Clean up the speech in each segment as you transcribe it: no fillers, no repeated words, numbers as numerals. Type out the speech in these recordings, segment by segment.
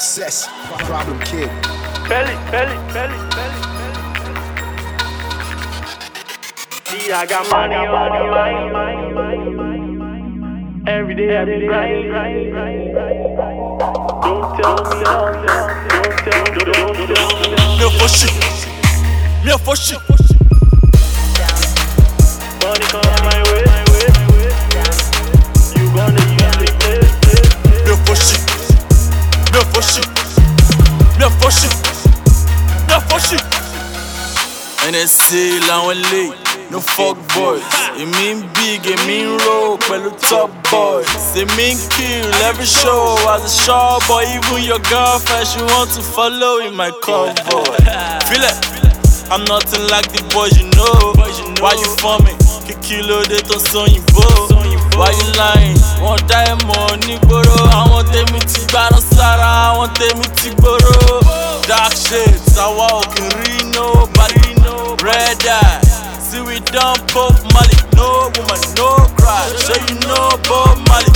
Success, problem kid. Belly. See, I got money on my mind. Every day I be grinding. Don't tell me Meu foshi, meu foshi. money come my way. You gonna use me, play. Meu foshi, meu foshi, meu foshi, meu foshi. NSC làwọn lè, no fuck boys. Èmi ń big, èmi ń roll pẹ̀lú top boys. Èmi ń kill every show as a short boy. Even your girlfriend, she want to follow in my convoy. Feel it, I'm nothing like the boys you know. Why you forming? Kìkìlò dé tó sóyìnbó. Why you lying? Wọ́n dá ẹ̀ mọ̀ nígboro. Àwọn tèmi ti gbárùn sára, àwọn tèmi ti gbòòrò. Dark shades, àwa ò kì í rí nobody. Red eye, see we done Bob Marley. No woman, no cry. Sure you know Bob Marley.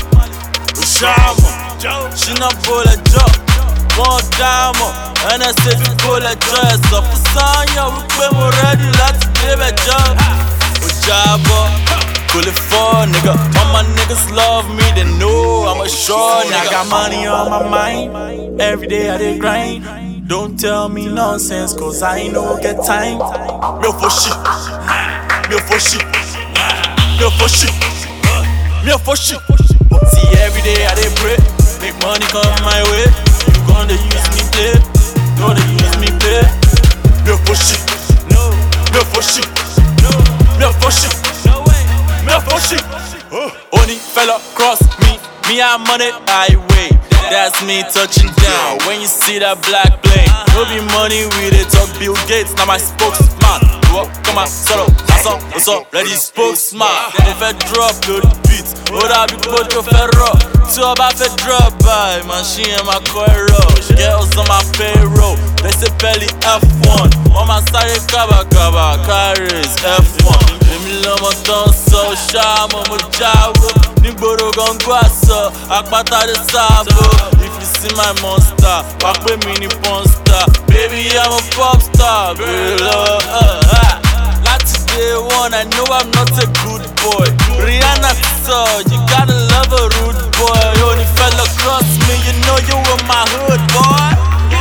Oshama, she not bullet job. One diamond, and I said you bullet dress. Up for Sanya, we play more ready, let's give it job. Ojabo, pull it for nigga. All my niggas love me, they know I'm a sure nigga. I got money on my mind, every day I dey grind. Don't tell me nonsense, cause I ain't no get time. Meu foshi, meu foshi, meu foshi, meu foshi. See every day I dey pray, make money come my way. You gonna use me play, gonna use me play. Meu foshi, meu foshi, meu foshi, meu foshi. Only fella cross me have money highway. That's me touching down. When you see that black plane, no be money we dey talk. Bill Gates, now my spokesman. Go up, come on, solo. What's up? Ready spokesman. Mo fẹ́ drop lórí beat. Ó dàbí kó tó fẹ́ rọ̀. Tí o bá fẹ́ drop by, machine ẹ̀ máa kọ́ ẹ̀rọ. Girls on my payroll, they say belly F1. Wọ́n máa sáré kábàkábà, carries F1. Èmi lọ́mọ tó ń sọ ṣáàmù mo jáwó. Nígboro gangan àṣọ, àpáta dé sáàbò. If you see my monster, wàá pè mí ní Ponstar. Baby, I'm a pop star, girl. Láti day one, I know I'm not a good boy. Rihanna sọ, you gotta love a rude boy. Only fella cross me, you know you in my hood, boy.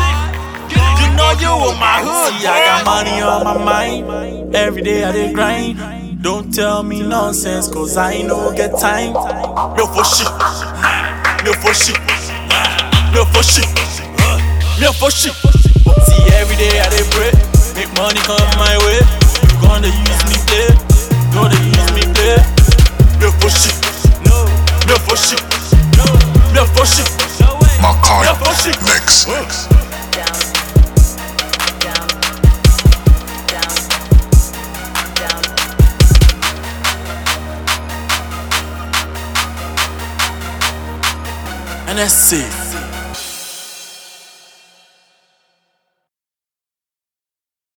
You know you in my hood, boy. See, I got money on my mind, every day I dey grind. Don't tell me nonsense, cause I ain't no get time. Meu foshi, meu foshi, meu foshi, meu foshi. See every day I dey pray, make money come my way. You gonna use me play, gonna use me play. Meu foshi, meu foshi, meu foshi. Makai foshi. Mix. NSC.